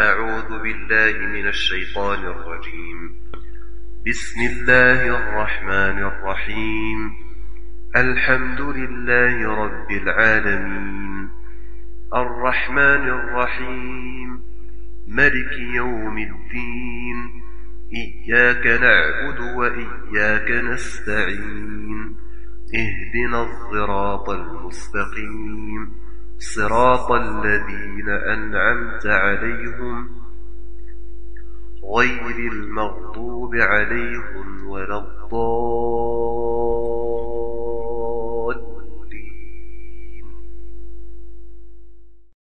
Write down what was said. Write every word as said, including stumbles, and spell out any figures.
أعوذ بالله من الشيطان الرجيم. بسم الله الرحمن الرحيم. الحمد لله رب العالمين، الرحمن الرحيم، ملك يوم الدين، إياك نعبد وإياك نستعين، اهدنا الصراط المستقيم، صراط الذين أنعمت عليهم غير المغضوب عليهم ولا الضالين.